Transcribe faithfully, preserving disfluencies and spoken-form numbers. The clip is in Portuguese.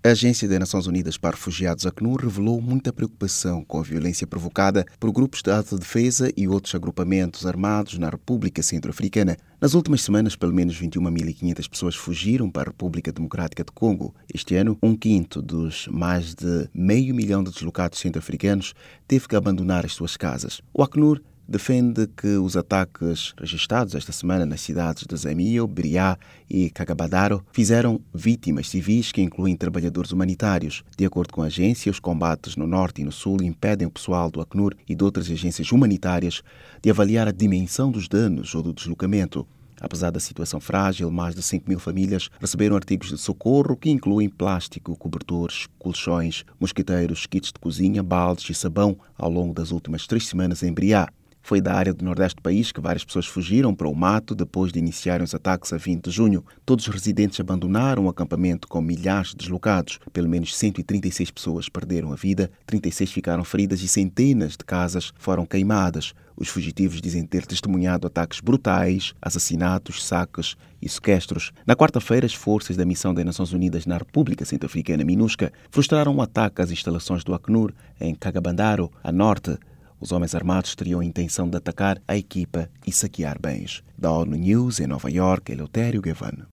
A Agência das Nações Unidas para Refugiados, Acnur, revelou muita preocupação com a violência provocada por grupos de autodefesa e outros agrupamentos armados na República Centro-Africana. Nas últimas semanas, pelo menos vinte e uma mil e quinhentas pessoas fugiram para a República Democrática do Congo. Este ano, um quinto dos mais de meio milhão de deslocados centro-africanos teve que abandonar as suas casas. O Acnur defende que os ataques registrados esta semana nas cidades de Zemio, Biriá e Cagabadaro fizeram vítimas civis que incluem trabalhadores humanitários. De acordo com a agência, os combates no norte e no sul impedem o pessoal do Acnur e de outras agências humanitárias de avaliar a dimensão dos danos ou do deslocamento. Apesar da situação frágil, mais de cinco mil famílias receberam artigos de socorro que incluem plástico, cobertores, colchões, mosquiteiros, kits de cozinha, baldes e sabão ao longo das últimas três semanas em Biriá. Foi da área do nordeste do país que várias pessoas fugiram para o mato depois de iniciarem os ataques a vinte de junho. Todos os residentes abandonaram o acampamento com milhares de deslocados. Pelo menos cento e trinta e seis pessoas perderam a vida, trinta e seis ficaram feridas e centenas de casas foram queimadas. Os fugitivos dizem ter testemunhado ataques brutais, assassinatos, saques e sequestros. Na quarta-feira, as forças da Missão das Nações Unidas na República Centro-Africana, MINUSCA, frustraram um ataque às instalações do Acnur, em Cagabandaro, a norte. Os homens armados teriam a intenção de atacar a equipa e saquear bens. Da ONU News, em Nova York, Eleutério Gavan.